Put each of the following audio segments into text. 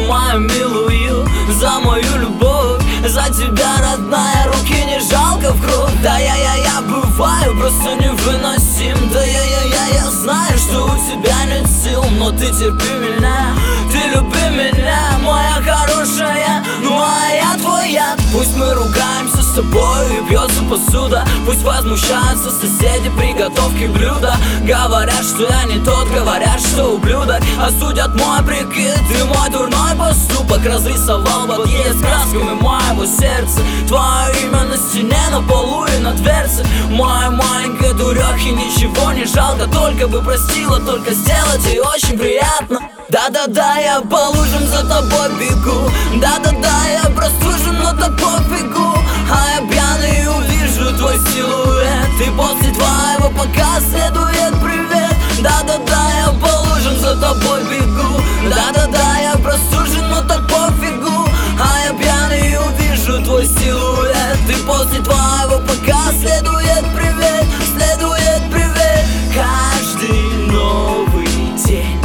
мою милую, за мою любовь, за тебя, родная, руки не жалко в кровь. Да я бываю просто невыносим. Да я знаю, что у тебя нет сил, но ты терпи меня, ты люби меня, моя хорошая, ну а я твоя. Пусть мы ругаемся с тобой и бьется посуда, пусть возмущаются соседи при готовке блюда. Говорят, что я не тот, говорят, что ублюдок, осудят мой прикид и мой дурной поступок. Разрисовал подъезд красками моего сердца, твое имя на стене, на полу и на дверце. Моя маленькая дурехи, ничего не жалко, только бы простила, только сделать ей очень приятно. Да-да-да, я по лужам за тобой бегу, да-да-да, я простужен, но то пофигу. А я пьяный и увижу твой силуэт, и после твоего пока следует привет. Да-да-да, я по лужам за тобой бегу, да-да-да, я простужен, но то пофигу. А я пьяный и увижу твой силуэт, и после твоего пока следует привет, следует привет. Каждый новый день,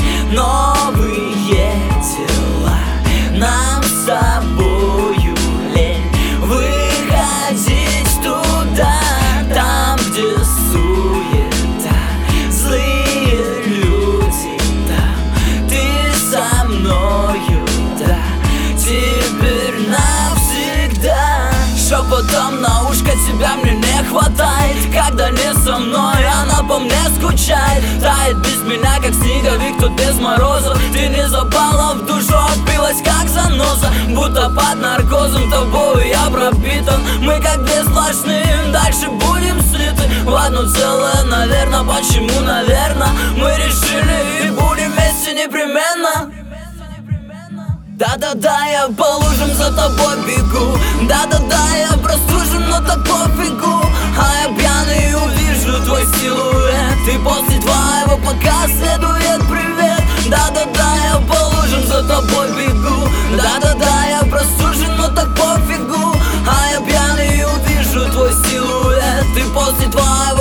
новые дела, нам с тобою лень выходить туда, там, где суета, злые люди там, ты со мною, да, теперь навсегда. Шепотом на ушко тебя мне не хватает, когда не со мной она по мне скучает. Тает без меня, как снеговик, тут без морозов. Ты не запала в душу, отбилась как заноза, будто под наркозом тобой я пропитан. Мы как две сплошные, дальше будем слиты в одно целое, наверное. Почему, наверное, мы решили и будем вместе непременно. Да-да-да, я по лужам за тобой бегу, да-да-да, я простужен, но то пофигу. А я пьяный и увижу твой силуэт, и после твоего пока следует привет. Да-да-да, я по лужам за тобой бегу, да-да-да, я простужен, но так пофигу. А я пьяный и увижу твой силуэт, и после твоего